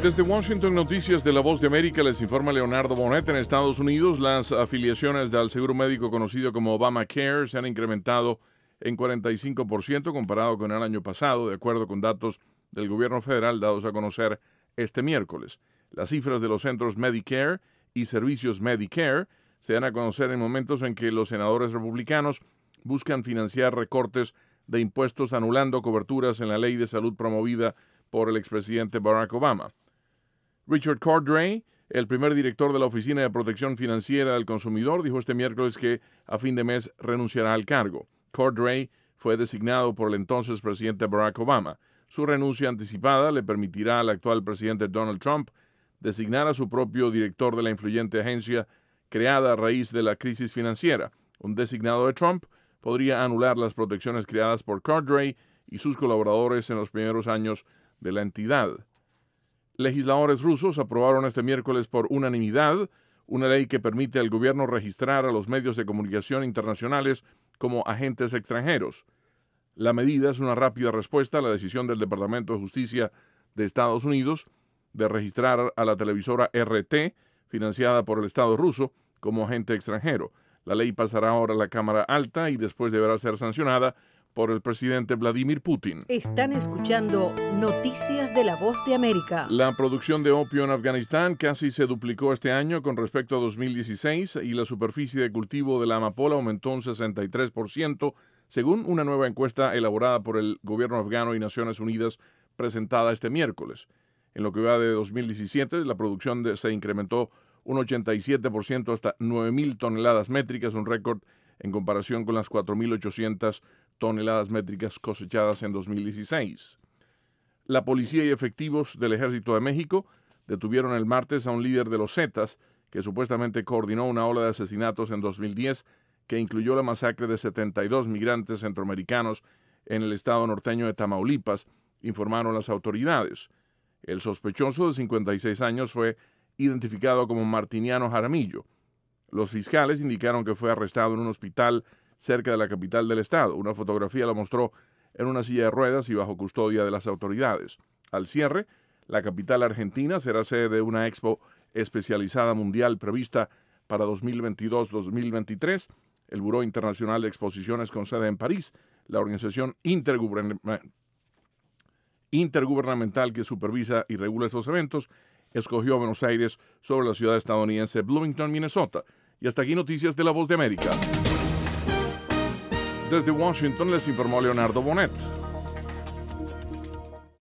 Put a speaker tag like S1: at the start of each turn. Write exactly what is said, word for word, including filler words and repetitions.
S1: Desde Washington, Noticias de la Voz de América, les informa Leonardo Bonet. En Estados Unidos, las afiliaciones al seguro médico conocido como Obamacare se han incrementado en cuarenta y cinco por ciento comparado con el año pasado, de acuerdo con datos del gobierno federal dados a conocer este miércoles. Las cifras de los centros Medicare y servicios Medicare se dan a conocer en momentos en que los senadores republicanos buscan financiar recortes de impuestos anulando coberturas en la ley de salud promovida por el expresidente Barack Obama. Richard Cordray, el primer director de la Oficina de Protección Financiera del Consumidor, dijo este miércoles que a fin de mes renunciará al cargo. Cordray fue designado por el entonces presidente Barack Obama. Su renuncia anticipada le permitirá al actual presidente Donald Trump designar a su propio director de la influyente agencia creada a raíz de la crisis financiera. Un designado de Trump podría anular las protecciones creadas por Cordray y sus colaboradores en los primeros años de la entidad. Legisladores rusos aprobaron este miércoles por unanimidad una ley que permite al gobierno registrar a los medios de comunicación internacionales como agentes extranjeros. La medida es una rápida respuesta a la decisión del Departamento de Justicia de Estados Unidos de registrar a la televisora R T, financiada por el Estado ruso, como agente extranjero. La ley pasará ahora a la Cámara Alta y después deberá ser sancionada por el presidente Vladimir Putin.
S2: Están escuchando Noticias de la Voz de América.
S1: La producción de opio en Afganistán casi se duplicó este año con respecto a dos mil dieciséis y la superficie de cultivo de la amapola aumentó un sesenta y tres por ciento, según una nueva encuesta elaborada por el gobierno afgano y Naciones Unidas presentada este miércoles. En lo que va de dos mil diecisiete, la producción de, se incrementó un ochenta y siete por ciento hasta nueve mil toneladas métricas, un récord en comparación con las cuatro mil ochocientas toneladas métricas cosechadas en dos mil dieciséis. La policía y efectivos del Ejército de México detuvieron el martes a un líder de los Zetas que supuestamente coordinó una ola de asesinatos en dos mil diez que incluyó la masacre de setenta y dos migrantes centroamericanos en el estado norteño de Tamaulipas, informaron las autoridades. El sospechoso de cincuenta y seis años fue identificado como Martiniano Jaramillo. Los fiscales indicaron que fue arrestado en un hospital cerca de la capital del estado. Una fotografía la mostró en una silla de ruedas y bajo custodia de las autoridades. Al cierre, la capital argentina será sede de una expo especializada mundial prevista para dos mil veintidós dos mil veintitrés. El Buró Internacional de Exposiciones con sede en París, la organización intergubernamental intergubernamental que supervisa y regula estos eventos, escogió a Buenos Aires sobre la ciudad estadounidense Bloomington, Minnesota. Y hasta aquí Noticias de la Voz de América. Desde Washington les informó Leonardo Bonet.